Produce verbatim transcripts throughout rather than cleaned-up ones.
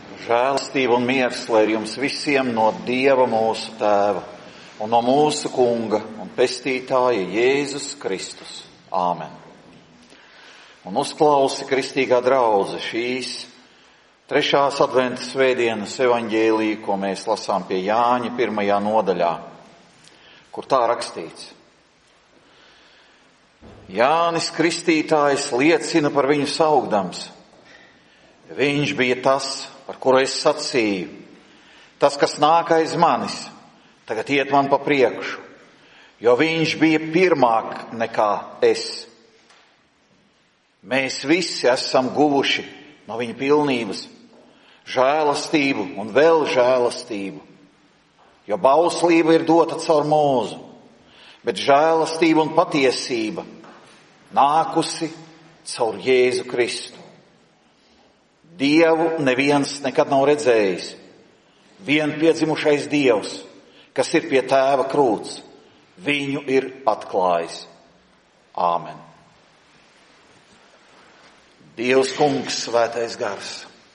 Žēlastība un miers, lai ir jums visiem no Dieva mūsu Tēva un no mūsu Kunga un Pestītāja Jēzus Kristus. Āmen. Un uzklausi, kristīgā draudze, šīs trešās adventa svētdienas evaņģēliju, ko mēs lasām pie Jāņa pirmajā nodaļā, kur tā rakstīts. Jānis Kristītājs liecina par viņu saukdams. Viņš bija tas, par kuru es sacīju, tas, kas nāk aiz manis, tagad iet man pa priekšu, jo viņš bija pirmāk nekā es. Mēs visi esam guvuši no viņa pilnības žēlastību un vēl žēlastību, jo bauslība ir dota caur mūzu, bet žēlastība un patiesība nākusi caur Jēzu Kristu. Dievu neviens nekad nav redzējis. Vien piedzimušais Dievs, kas ir pie Tēva krūts, viņu ir atklājis. Āmen. Dievs Kungs, svētais gars,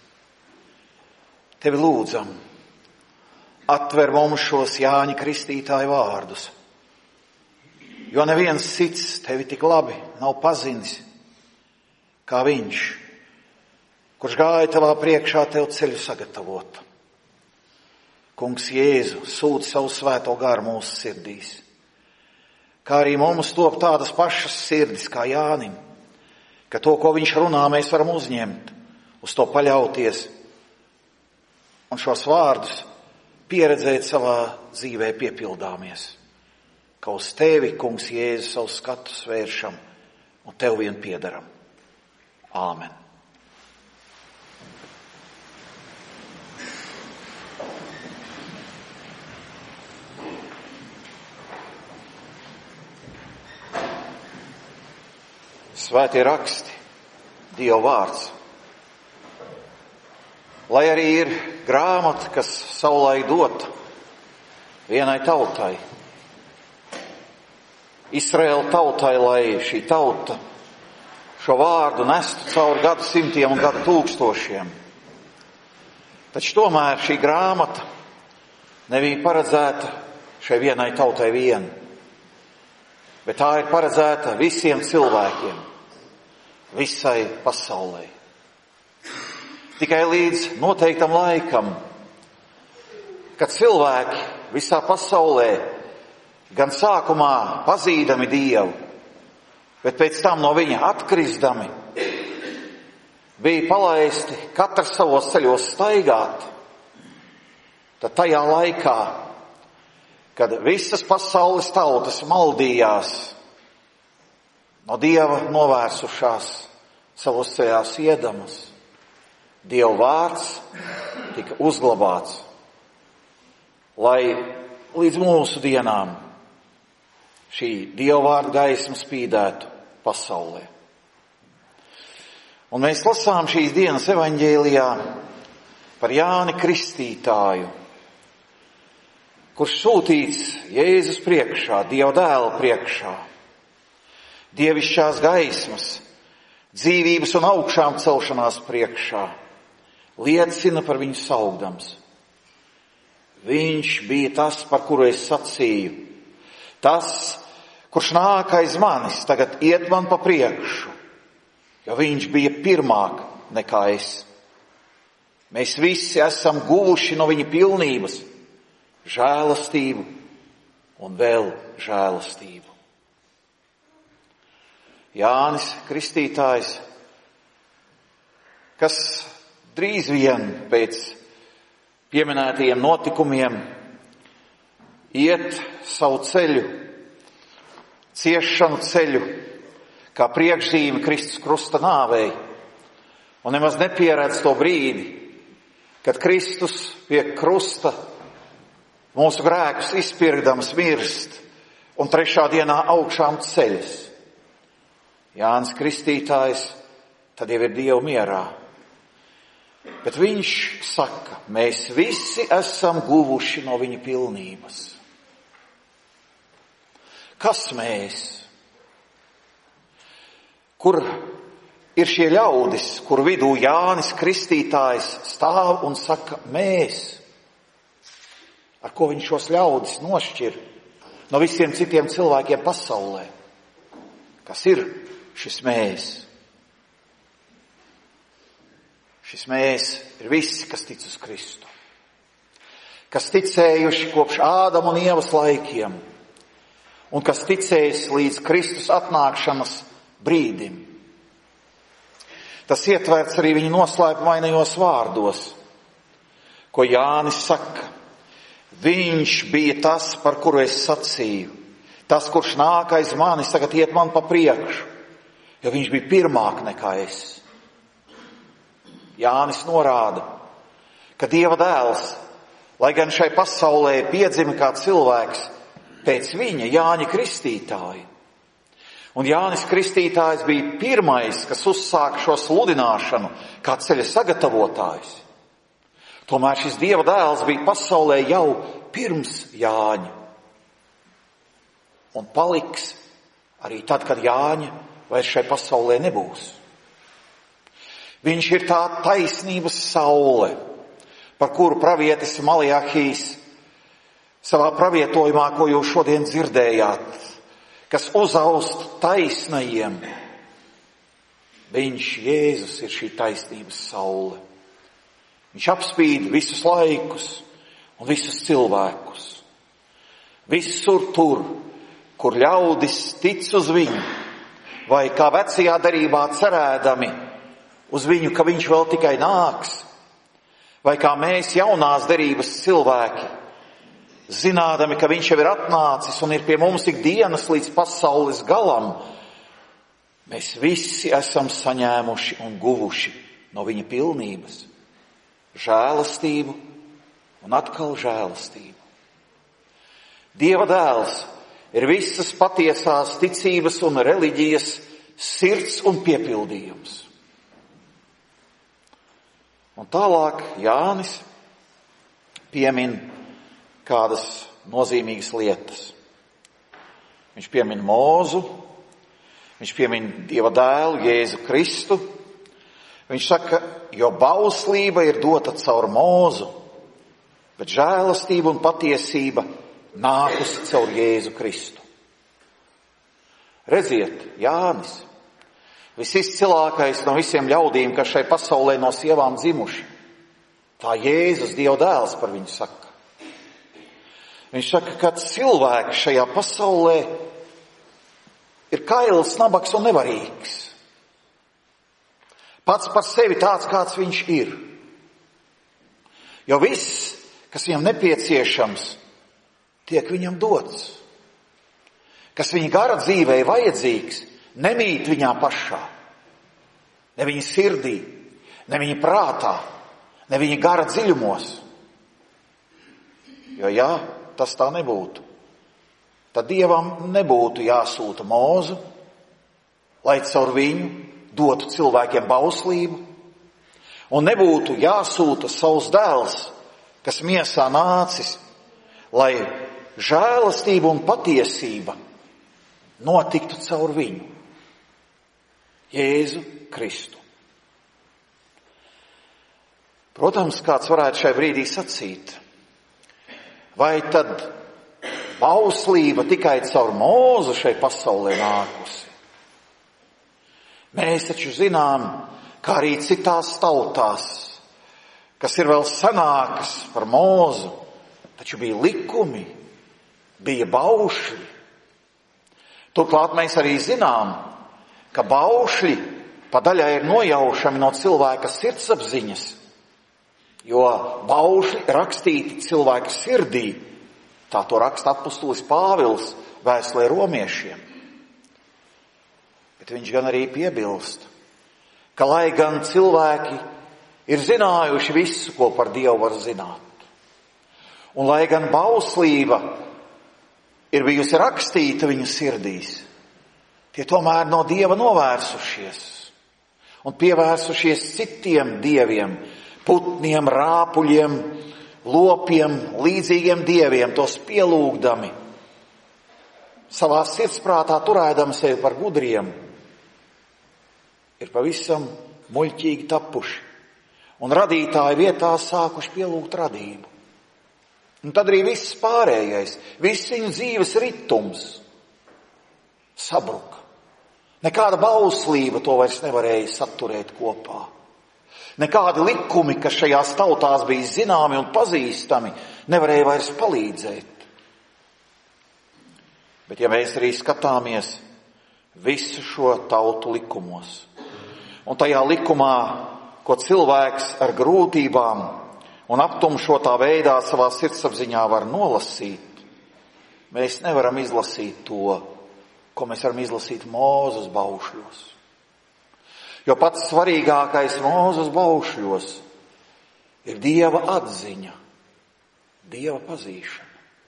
tevi lūdzam, atver mums šos Jāņa Kristītāja vārdus, jo neviens cits tevi tik labi nav pazinis, kā viņš, kurš gāja tavā priekšā tev ceļu sagatavot. Kungs Jēzu, sūti savu svēto garu mūsu sirdīs, kā arī mums top tādas pašas sirdis kā Jānim, ka to, ko viņš runā, mēs varam uzņemt, uz to paļauties un šos vārdus pieredzēt savā dzīvē piepildāmies, ka uz tevi, Kungs Jēzu, savu skatu svēršam un tev vien piedaram. Āmen. Svētie raksti, Dieva vārds. Lai arī ir grāmata, kas savulaik dota vienai tautai, Izraēla tautai, lai šī tauta šo vārdu nestu cauri gadu simtiem un gadu tūkstošiem. Taču tomēr šī grāmata nebija paredzēta šai vienai tautai vien, bet tā ir paredzēta visiem cilvēkiem, visai pasaulē. Tikai līdz noteiktam laikam, kad cilvēki visā pasaulē gan sākumā pazīdami Dievu, bet pēc tam no viņa atkrisdami, bija palaisti katrs savos ceļos staigāt, tad tajā laikā, kad visas pasaules tautas maldījās, no Dieva novērsušās savos ceļās iedamas, Dieva vārds tika uzglabāts, lai līdz mūsu dienām šī Dieva vārda gaisma spīdētu pasaulē. Un mēs lasām šīs dienas evaņģēlijā par Jāni Kristītāju, kurš sūtīts Jēzus priekšā, Dieva dēla priekšā, dievišķās gaismas, dzīvības un augšām celšanās priekšā, liecina par viņu saukdams. Viņš bija tas, par kuru es sacīju, tas, kurš nāk aiz manis, tagad iet man pa priekšu, jo viņš bija pirmāk nekā es. Mēs visi esam guvuši no viņa pilnības žēlastību un vēl žēlastību. Jānis Kristītājs, kas drīz vien pēc pieminētajiem notikumiem iet savu ceļu, ciešanu ceļu, kā priekšzīme Kristus krusta nāvei, un nemaz nepieredz to brīdi, kad Kristus pie krusta mūsu grēkus izpirkdams mirst un trešā dienā augšām ceļas. Jānis Kristītājs tad jau ir Dieva mierā. Bet viņš saka, mēs visi esam guvuši no viņa pilnības. Kas mēs? Kur ir šie ļaudis, kur vidū Jānis Kristītājs stāv un saka mēs. Ar ko viņš šos ļaudis nošķir no visiem citiem cilvēkiem pasaulē? Kas ir šis mēs? Šis mēs ir visi, kas tic uz Kristu. Kas ticējuši kopš Ādama un Ievas laikiem. Un kas ticējis līdz Kristus atnākšanas brīdim. Tas ietverts arī viņa noslēpumainajos vārdos, ko Jānis saka. Viņš bija tas, par kuru es sacīju. Tas, kurš nāk aiz mani, tagad iet man pa priekšu, jo viņš bija pirmāk nekā es. Jānis norāda, ka Dieva dēls, lai gan šai pasaulē piedzima kā cilvēks, pēc viņa Jāņa Kristītāja. Un Jānis Kristītājs bija pirmais, kas uzsāka šo sludināšanu kā ceļa sagatavotājs. Tomēr šis Dieva dēls bija pasaulē jau pirms Jāņa. Un paliks arī tad, kad Jāņa vairs šai pasaulē nebūs. Viņš ir tā taisnības saule, par kuru pravietis Maliahijs savā pravietojumā, ko jūs šodien dzirdējāt, kas uzaust taisnajiem. Viņš, Jēzus, ir šī taisnības saule. Viņš apspīd visus laikus un visus cilvēkus. Visur tur, kur ļaudis tic uz viņu, vai kā vecajā derībā cerēdami uz viņu, ka viņš vēl tikai nāks, vai kā mēs jaunās derības cilvēki, zinādami, ka viņš jau ir atnācis un ir pie mums ikdienas līdz pasaules galam, mēs visi esam saņēmuši un guvuši no viņa pilnības žēlastību un atkal žēlastību. Dieva dēls ir visas patiesās ticības un reliģijas sirds un piepildījums. Un tālāk Jānis piemin kādas nozīmīgas lietas. Viņš piemin Mūzu, viņš piemin Dieva dēlu, Jēzu Kristu. Viņš saka, jo bauslība ir dota caur Mūzu, bet žēlastība un patiesība nākusi caur Jēzu Kristu. Redziet, Jānis, visizcilākais no visiem ļaudīm, kas šai pasaulē no sievām dzimuši, tā Jēzus, Dieva dēls, par viņu saka. Viņš saka, ka cilvēks šajā pasaulē ir kails, nabaks un nevarīgs. Pats par sevi tāds, kāds viņš ir. Jo viss, kas viņam nepieciešams, tiek viņam dots. Kas viņa gara dzīvē vajadzīgs, nemīt viņā pašā. Ne viņa sirdī, ne viņa prātā, ne viņa gara dziļumos. Jo jā, tas tā nebūtu. Tad Dievam nebūtu jāsūta Mūzu, lai caur viņu dotu cilvēkiem bauslību, un nebūtu jāsūta savs dēls, kas miesā nācis, lai žēlastība un patiesība notiktu caur viņu, Jēzu Kristu. Protams, kāds varētu šai brīdī sacīt, vai tad bauslība tikai caur Mūzu šai pasaulē nākusi? Mēs taču zinām, kā arī citās tautās, kas ir vēl senākas par Mūzu, taču bija likumi, bija baušļi. Turklāt mēs arī zinām, ka baušļi pa daļai ir nojaušami no cilvēka sirdsapziņas, jo baušļi rakstīti cilvēka sirdī, tā to raksta apustulis Pāvils vēstulē romiešiem. Bet viņš gan arī piebilst, ka lai gan cilvēki ir zinājuši visu, ko par Dievu var zināt, un lai gan bauslība ir bijusi rakstīta viņu sirdīs, tie tomēr no Dieva novērsušies un pievērsušies citiem dieviem, putniem, rāpuļiem, lopiem, līdzīgiem dieviem, tos pielūgdami, savā sirdsprātā turēdami sevi par gudriem. ir pavisam muļķīgi tapuši un radītāja vietā sākuši pielūgt radību. Un tad arī viss pārējais, viss viņu dzīves ritums sabruka. Nekāda bauslība to vairs nevarēja saturēt kopā. Nekādi likumi, kas šajās tautās bija zināmi un pazīstami, nevarēja vairs palīdzēt. Bet ja mēs arī skatāmies visu šo tautu likumos, un tajā likumā, ko cilvēks ar grūtībām un aptumšotā veidā savā sirdsapziņā var nolasīt, mēs nevaram izlasīt to, ko mēs varam izlasīt Mūzes baušļos. Jo pats svarīgākais Mūzes baušļos ir Dieva atziņa, Dieva pazīšana.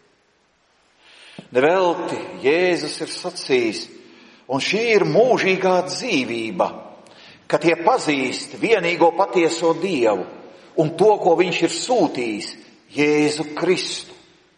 Nevelti Jēzus ir sacījis, un šī ir mūžīgā dzīvība, ka tie pazīst vienīgo patieso Dievu un to, ko viņš ir sūtījis, Jēzu Kristu.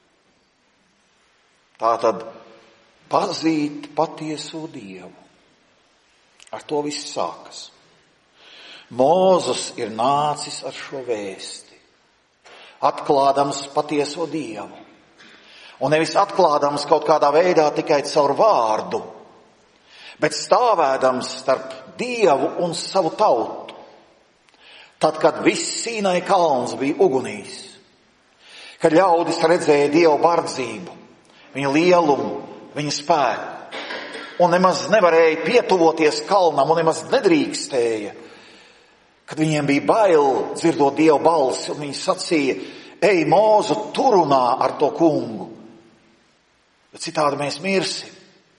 Tātad pazīt patieso Dievu. Ar to viss sākas. Mūzes ir nācis ar šo vēsti, atklādams patieso Dievu. Un nevis atklādams kaut kādā veidā tikai caur vārdu, bet stāvēdams starp Dievu un savu tautu. Tad, kad viss Sīnai kalns bija ugunīs, kad ļaudis redzēja Dievu bardzību, viņa lielumu, viņa spēku, un nemaz nevarēja pietuvoties kalnam, un nemaz nedrīkstēja, kad viņiem bija bail dzirdot Dievu balsi, un viņi sacīja, ej, Mūzu, tu runā ar to kungu, bet citādi mēs mirsim.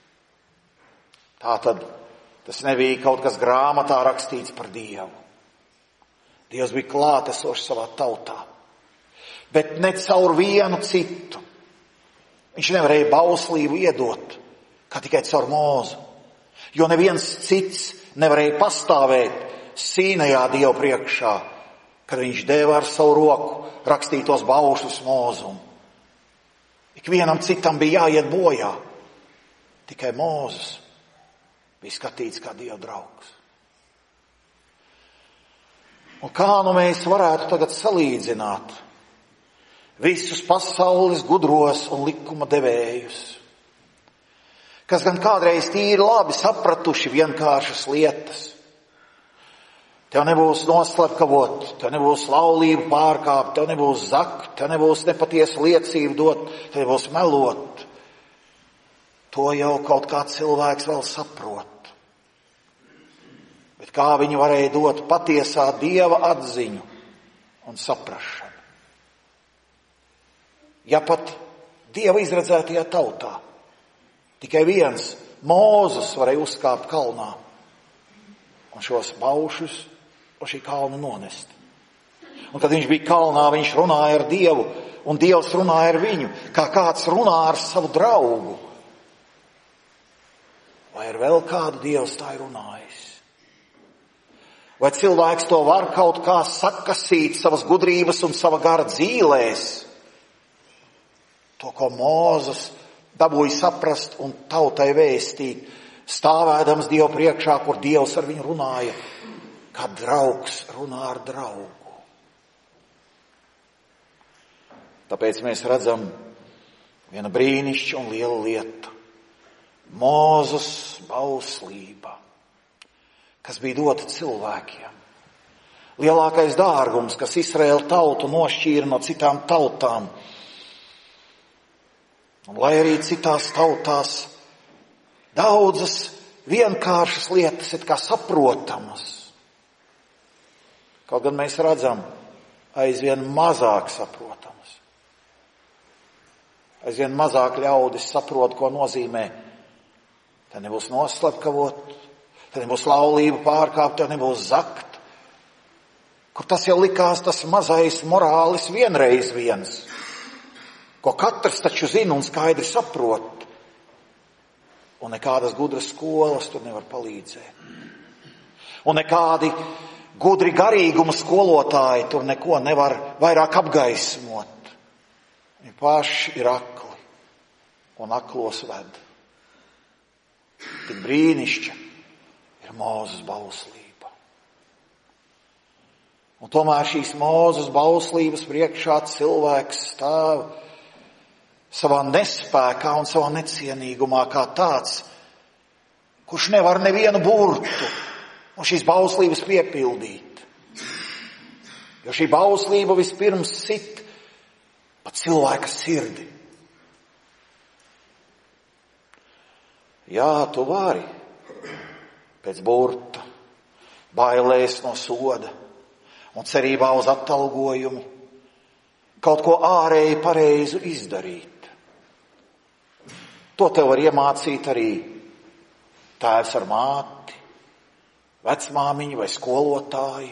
Tātad tas nebija kaut kas grāmatā rakstīts par Dievu. Dievs bija klātesošs savā tautā, bet ne caur vienu citu. Viņš nevarēja bauslību iedot, kā tikai caur Mūzu, jo neviens cits nevarēja pastāvēt Sīnajā Dievu priekšā, kad viņš deva ar savu roku rakstītos baušļus Mūzum. Ikvienam citam bija jāiet bojā, tikai Mūzes bija skatīts kā Dieva draugs. Un kā nu mēs varētu tagad salīdzināt visus pasaules gudros un likuma devējus, kas gan kādreiz tīri labi sapratuši vienkāršas lietas. Tev nebūs noslepkavot, tev nebūs laulību pārkāpt, tev nebūs zakt, tev nebūs nepatiesu liecību dot, tev nebūs melot. To jau kaut kā cilvēks vēl saprot. Bet kā viņi varēja dot patiesā Dieva atziņu un saprašanu? Ja pat Dieva izredzētajā tautā tikai viens Mūzes varēja uzkāpt kalnā un šos baušus uz šī kalna nonest. Un kad viņš bija kalnā, viņš runāja ar Dievu, un Dievs runāja ar viņu, kā kāds runā ar savu draugu. Vai ar vēl kādu Dievs tā ir runājis? Vai cilvēks to var kaut kā sakasīt savas gudrības un sava gara dzīlēs? To, ko Mūzes dabūja saprast un tautai vēstīt, stāvēdams Dievu priekšā, kur Dievs ar viņu runāja, kā draugs runā ar draugu. Tāpēc mēs redzam viena brīnišķa un liela lieta. Mūzes bauslība, kas bija dota cilvēkiem. Lielākais dārgums, kas Izraēla tautu nošķīra no citām tautām. Un lai arī citās tautās daudzas vienkāršas lietas ir kā saprotamas, kaut gan mēs redzam aizvien mazāk saprotamas. Aizvien mazāk ļaudis saprot, ko nozīmē. Te nebūs noslepkavot, te nebūs laulību pārkāpt, te nebūs zakt. Kur tas jau likās tas mazais morālis vienreiz viens, ko katrs taču zina un skaidri saprot. Un nekādas gudras skolas tur nevar palīdzēt. Un nekādi gudri garīguma skolotāji tur neko nevar vairāk apgaismot. Viņi paši ir akli un aklos ved. Tik brīnišķa ir Mūzes bauslība. Un tomēr šīs Mūzes bauslības priekšā cilvēks stāv savā nespēkā un savā necienīgumā kā tāds, kurš nevar nevienu burtu un šīs bauslības piepildīt. Jo šī bauslība vispirms sit pa cilvēka sirdi. Jā, tu vari pēc burta, bailēs no soda un cerībā uz atalgojumu kaut ko ārēji pareizu izdarīt. To tev var iemācīt arī tēvs ar māti, vecmāmiņi vai skolotāji.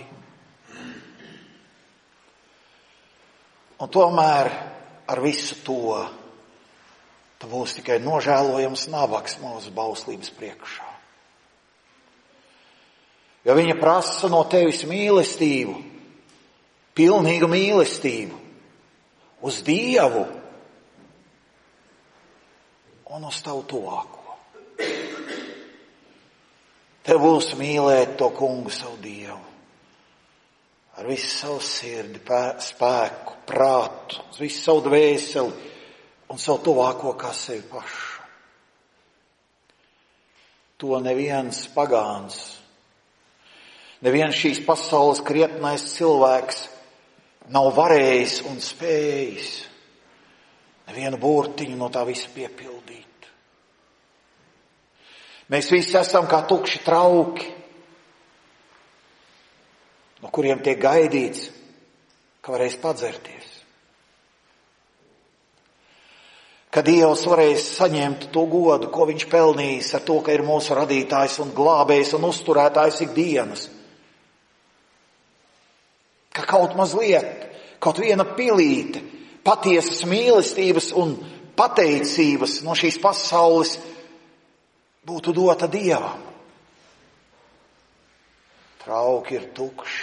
Un tomēr ar visu to tu būsi tikai nožēlojams nabaks mūsu bauslības priekšā. Jo viņa prasa no tevis mīlestību, pilnīgu mīlestību uz Dievu un uz tavu tuvāko. Tev būs mīlēt to kungu savu Dievu ar visu savu sirdi, spēku, prātu, visu savu dvēseli un savu tuvāko kā sevi pašu. To neviens pagāns, neviens šīs pasaules krietnais cilvēks nav varējis un spējis nevienu burtiņu no tā visa piepildīt. Mēs visi esam kā tukši trauki, no kuriem tiek gaidīts, ka varēs padzerties. Ka Dievs varēs saņemt to godu, ko viņš pelnījis ar to, ka ir mūsu radītājs un glābējs un uzturētājs ikdienas. Ka kaut mazliet, kaut viena pilīte patiesas mīlestības un pateicības no šīs pasaules būtu dota Dievam. Trauki ir tukši.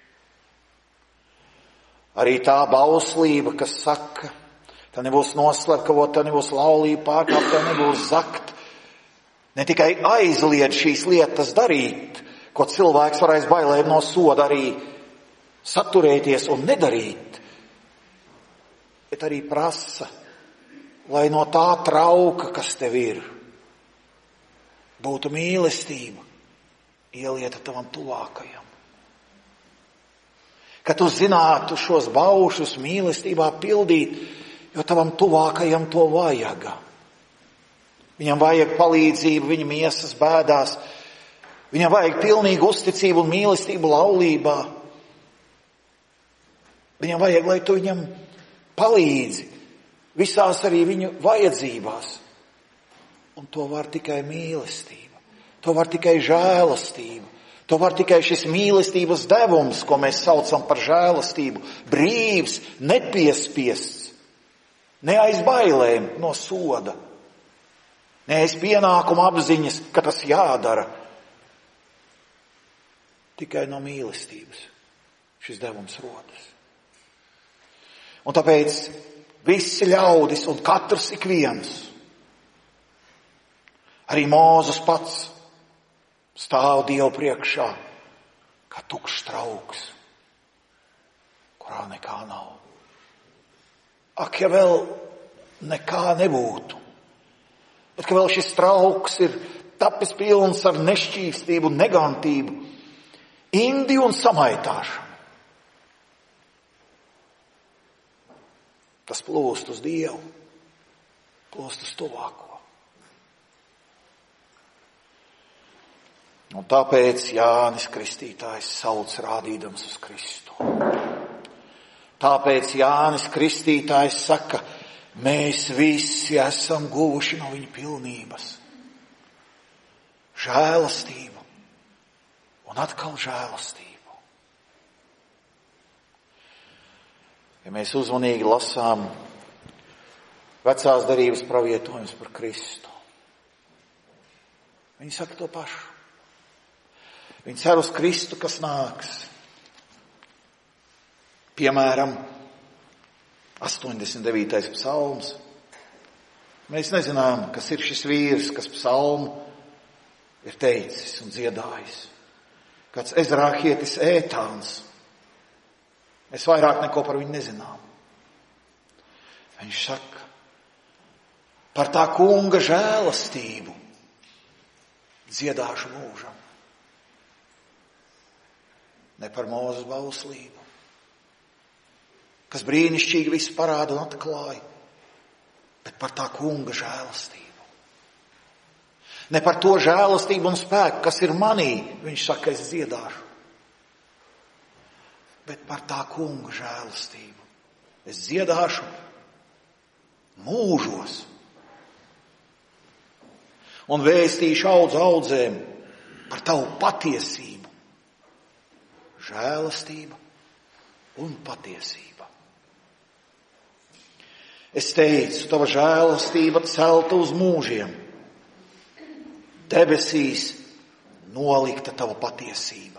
Arī tā bauslība, kas saka, tā nebūs noslēpkavot, tā nebūs laulība pārkāpt, tā nebūs zakt. Ne tikai aizliedz šīs lietas darīt, ko cilvēks varēs bailēt no soda arī saturēties un nedarīt, bet arī prasa, lai no tā trauka, kas tev ir, būtu mīlestība ielieta tavam tuvākajam. Ka tu zinātu šos baušus mīlestībā pildīt, jo tavam tuvākajam to vajaga. Viņam vajag palīdzību viņa miesas bēdās, viņam vajag pilnīgu uzticību un mīlestību laulībā. Viņam vajag, lai tu viņam palīdzi visās arī viņu vajadzībās. Un to var tikai mīlestība, to var tikai žēlastība, to var tikai šis mīlestības devums, ko mēs saucam par žēlastību, brīvs, nepiespiests, ne aiz bailēm no soda, ne aiz pienākuma apziņas, ka tas jādara, tikai no mīlestības šis devums rodas. Un tāpēc visi ļaudis un katrs ik viens, arī Mūzes pats, stāv Dievu priekšā kā tukšs trauks, kurā nekā nav. Ak, ja vēl nekā nebūtu, bet ka vēl šis trauks ir tapis pilns ar nešķīstību, negantību, indiju un samaitāšanu. Tas plūst uz Dievu, plūst uz tuvāko. Un tāpēc Jānis Kristītājs sauc rādīdams uz Kristu. Tāpēc Jānis Kristītājs saka, mēs visi esam guvuši no viņa pilnības. Žēlastību un atkal žēlastību. Ja mēs uzmanīgi lasām vecās derības pravietojumus par Kristu, viņi saka to pašu. Viņi cer uz Kristu, kas nāks. Piemēram, astoņdesmit devītais psalms. Mēs nezinām, kas ir šis vīrs, kas psalmu ir teicis un dziedājis. Kāds ezrāhietis Ētāns, Mēs vairāk neko par viņu nezinām. Viņš saka, par tā kunga žēlastību dziedāšu mūžam. Ne par Mūzes bauslību, kas brīnišķīgi visu parāda un atklāja, bet par tā kunga žēlastību. Ne par to žēlastību un spēku, kas ir manī, viņš saka, es dziedāšu, bet par tā kunga žēlastību. Es dziedāšu mūžos un vēstīšu audzu audzēm par tavu patiesību, žēlastība un patiesība. Es teicu, tava žēlastība celta uz mūžiem, debesīs nolikta tava patiesība.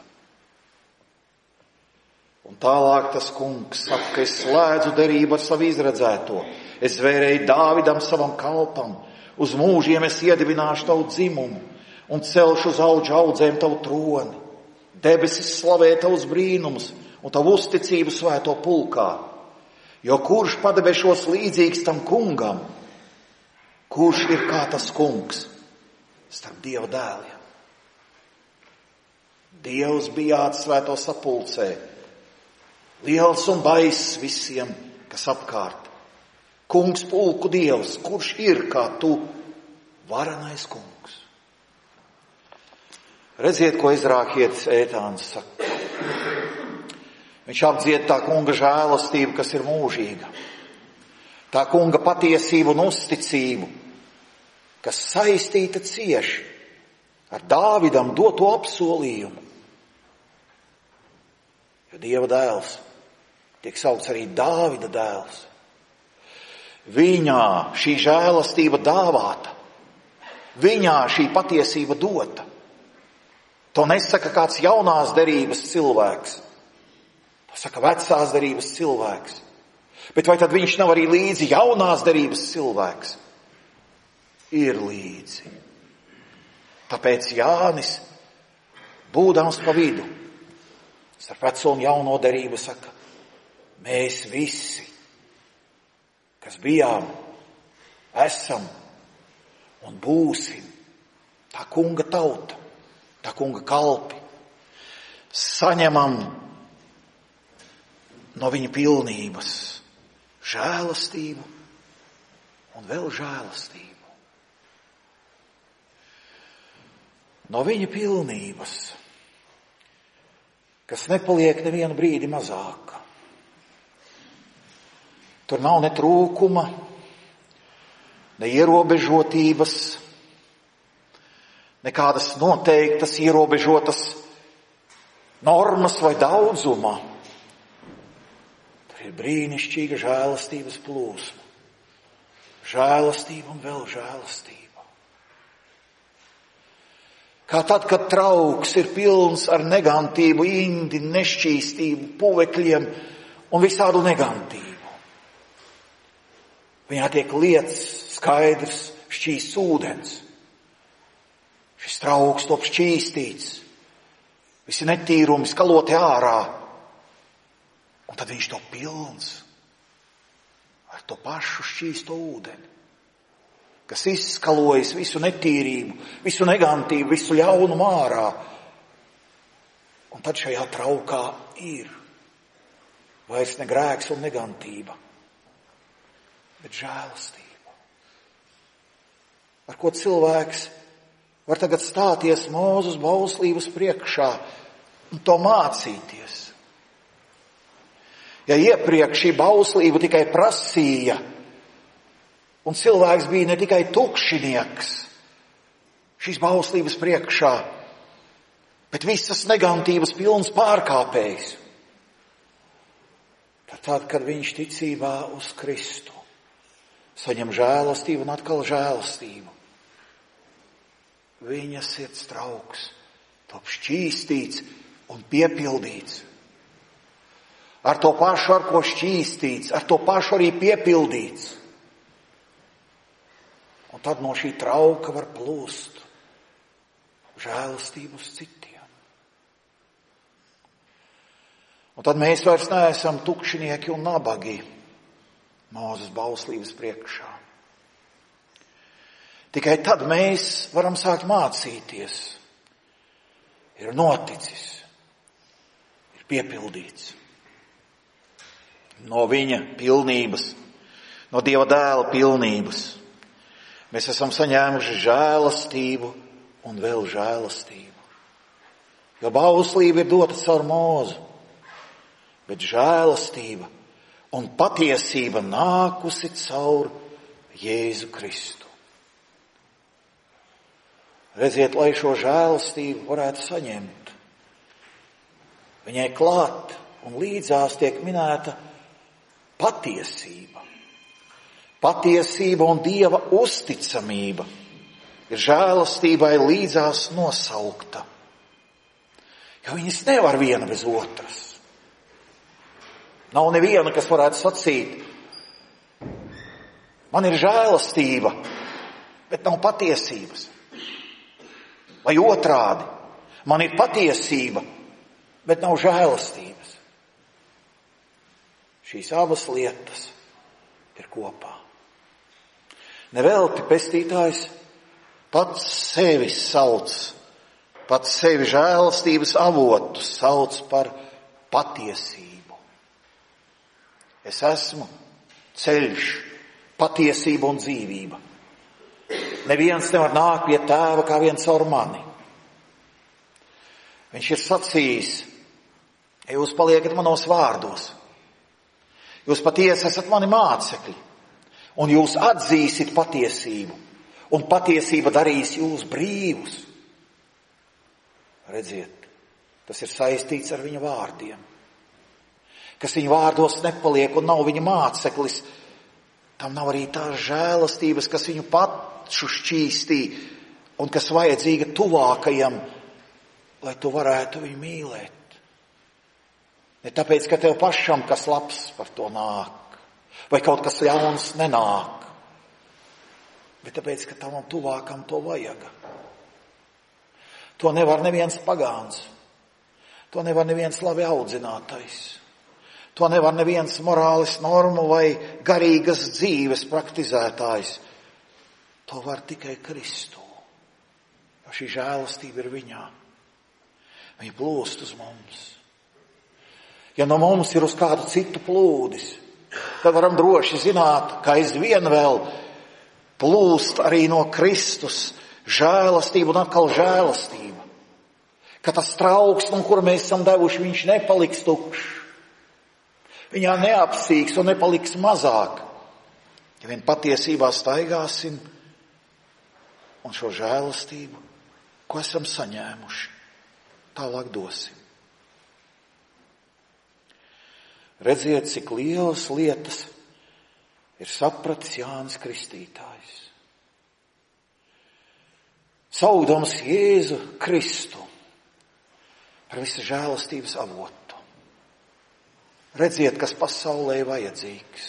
Un tālāk tas kungs saka, ka es slēdzu derību ar savu izredzēto. Es zvērēju Dāvidam savam kalpam, uz mūžiem es iedibināšu tavu dzimumu un celšu uz audžu audzēm tavu troni. Debesis slavē tavus brīnumus un tavu uzticību svēto pulkā. Jo kurš padebešos līdzīgs tam kungam, kurš ir kā tas kungs starp Dieva dēliem. Dievs bija svēto sapulcē, liels un baiss visiem, kas apkārt. Kungs pulku Dievs, kurš ir kā tu, varenais kungs. Redziet, ko Izrākietis Ētāns saka. Viņš apdzied tā kunga žēlastību, kas ir mūžīga. Tā kunga patiesību un uzticību, kas saistīta cieši ar Dāvidam doto apsolījumu. Jo Dieva dēls tiek saukts arī Dāvida dēls. Viņā šī žēlastība dāvāta, viņā šī patiesība dota. To nesaka kāds jaunās derības cilvēks, to saka vecās derības cilvēks. Bet vai tad viņš nav arī līdzi jaunās derības cilvēks? Ir līdzi. Tāpēc Jānis, būdams pa vidu, starp veco un jauno derību saka, mēs visi, kas bijām, esam un būsim tā kunga tauta, tā kunga kalpi, saņemam no viņa pilnības žēlastību un vēl žēlastību. No viņa pilnības, kas nepaliek nevienu brīdi mazāka. Tur nav ne trūkuma, ne ierobežotības, nekādas noteiktas, ierobežotas normas vai daudzuma. Tur ir brīnišķīga žēlastības plūsma. Žēlastība un vēl žēlastība. Kā tad, kad trauks ir pilns ar negantību, indi, nešķīstību, puvekļiem un visādu negantību. Viņā tiek lietas skaidrs, šķīsts ūdens. Šis trauks top šķīstīts, visi netīrumi skaloti ārā. Un tad viņš top pilns ar to pašu šķīsto ūdeni, kas izskalojas visu netīrību, visu negantību, visu ļaunumu ārā. Un tad šajā traukā ir vairs ne grēks un negantība, bet žēlastība. Ar ko cilvēks var tagad stāties Mūzes bauslības priekšā un to mācīties. Ja iepriekš šī bauslība tikai prasīja, un cilvēks bija ne tikai tukšinieks šīs bauslības priekšā, bet visas negantības pilns pārkāpējs. Tad, tad, kad viņš ticībā uz Kristu saņem žēlastību un atkal žēlastību, viņa sirds trauks top šķīstīts un piepildīts. Ar to pašu, ar ko šķīstīts, ar to pašu arī piepildīts. Un tad no šī trauka var plūst žēlastību uz citiem. Un tad mēs vairs neesam tukšinieki un nabagi Mūzes bauslības priekšā. Tikai tad mēs varam sākt mācīties. Ir noticis, ir piepildīts. No viņa pilnības, no Dieva dēla pilnības. Mēs esam saņēmuši žēlastību un vēl žēlastību. Jo bauslība ir dota caur Mūzu, bet žēlastība un patiesība nākusi caur Jēzu Kristu. Redziet, lai šo žēlastību varētu saņemt. Viņai klāt un līdzās tiek minēta patiesība. Patiesība un Dieva uzticamība ir žēlastībai līdzās nosaukta. Jo viņas nevar viena bez otras. Nav neviena, kas varētu sacīt, man ir žēlastība, bet nav patiesības. Vai otrādi, man ir patiesība, bet nav žēlastības. Šīs abas lietas ir kopā. Nevelti pestītājs pats sevi sauc, pats sevi žēlastības avotu sauc par patiesību. Es esmu ceļš, patiesība un dzīvība. Neviens nevar nākt pie tēva kā viens caur mani. Viņš ir sacījis, ja jūs paliekat manos vārdos, jūs patiesi esat mani mācekļi, un jūs atzīsit patiesību, un patiesība darīs jūs brīvus. Redziet, tas ir saistīts ar viņa vārdiem. Kas viņa vārdos nepaliek un nav viņa māceklis, tam nav arī tās žēlastības, kas viņu pašu šķīstī un kas vajadzīga tuvākajam, lai tu varētu viņu mīlēt. Ne tāpēc, ka tev pašam kas labs par to nāk, vai kaut kas ļauns nenāk, bet tāpēc, ka tavam tuvākam to vajag. To nevar neviens pagāns, to nevar neviens labi audzinātais. To nevar neviens morālis normu vai garīgas dzīves praktizētājs. To var tikai Kristu. Jo šī žēlastība ir viņā. Viņa plūst uz mums. Ja no mums ir uz kādu citu plūdis, tad varam droši zināt, ka aizvien vēl plūst arī no Kristus žēlastība un atkal žēlastība. Ka tas trauks, no kura mēs esam devuši, viņš nepaliks tukšs. Viņā neapsīks un nepaliks mazāk, ja vien patiesībā staigāsim un šo žēlastību, ko esam saņēmuši, tālāk dosim. Redziet, cik lielas lietas ir sapratis Jānis Kristītājs. Saukdams Jēzu Kristu par visu žēlastības avotu. Redziet, kas pasaulē ir vajadzīgs.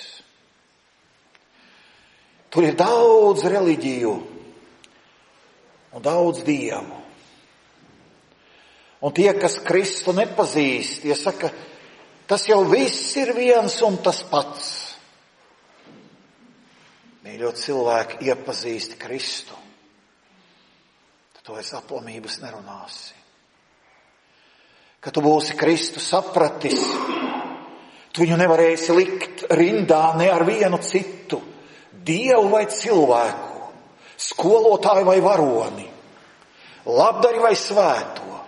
Tur ir daudz reliģiju un daudz dievu. Un tie, kas Kristu nepazīst, tie saka, tas jau viss ir viens un tas pats. Mīļot, cilvēki iepazīst Kristu, tad tu vairs aplamības nerunāsi. Kad tu būsi Kristu sapratis, tu viņu nevarēsi likt rindā ne ar vienu citu, dievu vai cilvēku, skolotāju vai varoni, labdari vai svēto.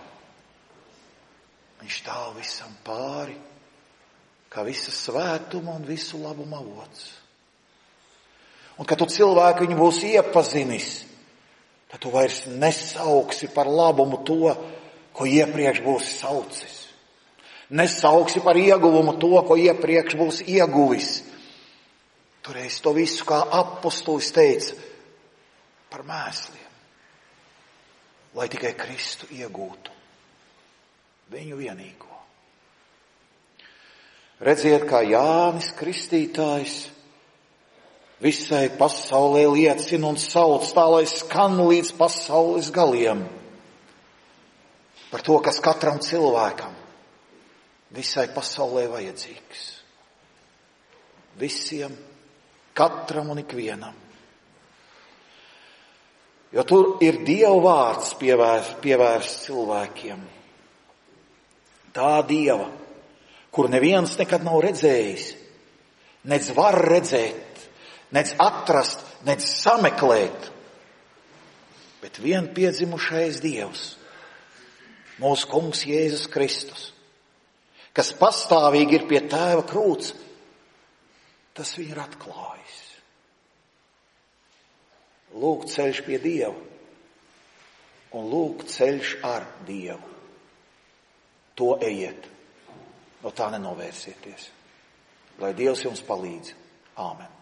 Viņš stāv visam pāri, kā visa svētuma un visu labuma avots. Un kad tu cilvēku viņu būsi iepazinis, tad tu vairs nesauksi par labumu to, ko iepriekš būsi saucis. Nesauksi par ieguvumu to, ko iepriekš būs ieguvis. Toreiz to visu, kā apostolis teica, par mēsliem. Lai tikai Kristu iegūtu. Viņu vienīgo. Redziet, kā Jānis Kristītājs visai pasaulē liecina un sauc tā, lai skan līdz pasaules galiem. Par to, kas katram cilvēkam visai pasaulē vajadzīgs. Visiem, katram un ikvienam. Jo tur ir Dieva vārds pievērs, pievērsts cilvēkiem. Tā Dieva, kur neviens nekad nav redzējis, nec var redzēt, nec atrast, nec sameklēt, bet vien piedzimušais Dievs, mūsu kungs Jēzus Kristus, kas pastāvīgi ir pie Tēva krūts, tas viņu ir atklājis. Lūk ceļš pie Dieva un lūk ceļš ar Dievu. To ejiet, no tā nenovērsieties. Lai Dievs jums palīdz. Āmen.